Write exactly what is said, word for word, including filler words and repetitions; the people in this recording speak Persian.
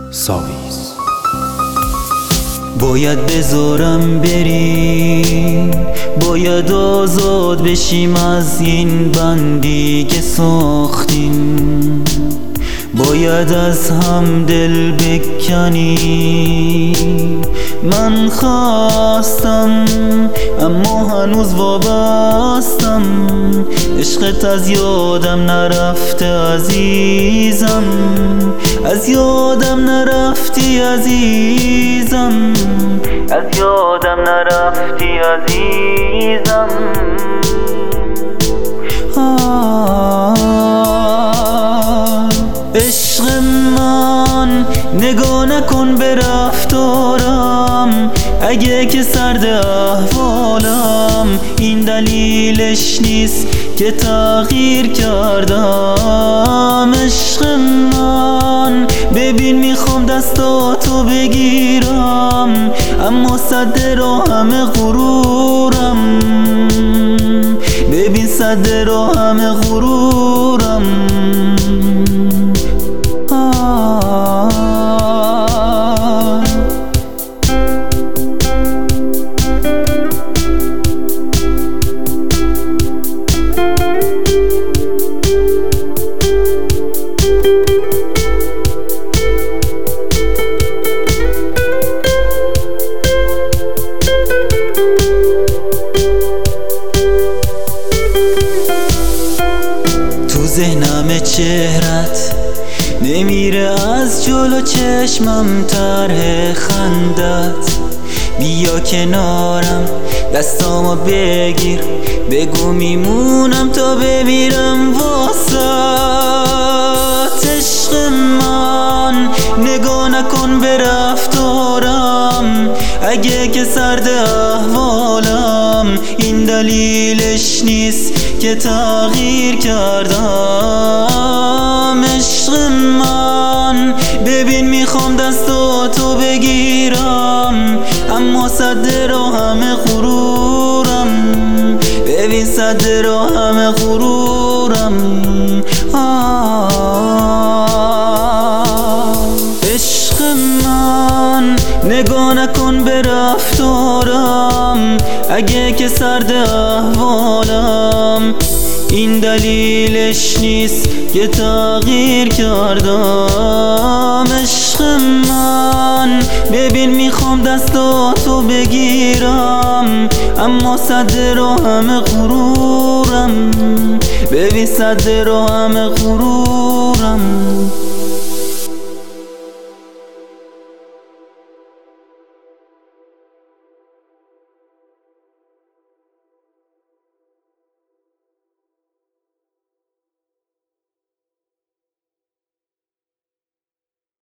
ساویز. باید بذارم بری، باید آزاد بشیم از این بندی که ساختیم، باید از هم دل بکنی. من خواستم اما هنوز وابستم، عشقت از یادم نرفته عزیزم، از یادم نرفتی عزیزم، از یادم نرفتی عزیزم. عشق من نگاه نکن به رفتارم، اگه که سرد احوالم این دلیلش نیست که تغییر کردم. عشق من ببین میخوام دستاتو بگیرم، اما صد راهم غرورم، ببین صد راهم غرورم. ذهنم چهرت نمیره از جلو چشمم، طرح خندت بیا کنارم، دستامو بگیر بگو میمونم تا بمیرم واسه. عشق من نگاه نکن به رفتارم، اگه که سرد احوالم این دلیلش نیست که تغییر کردم. عشق من ببین میخوام دستاتو بگیرم، اما صد راهم غرورم، ببین صد راهم غرورم. عشق من نگاه نکن به رفتارم، اگه که سرد احوالم این دلیلش نیست که تغییر کردم. عشق من ببین میخوام دستاتو بگیرم، اما صد راهم غرورم، ببین صد راهم غرورم.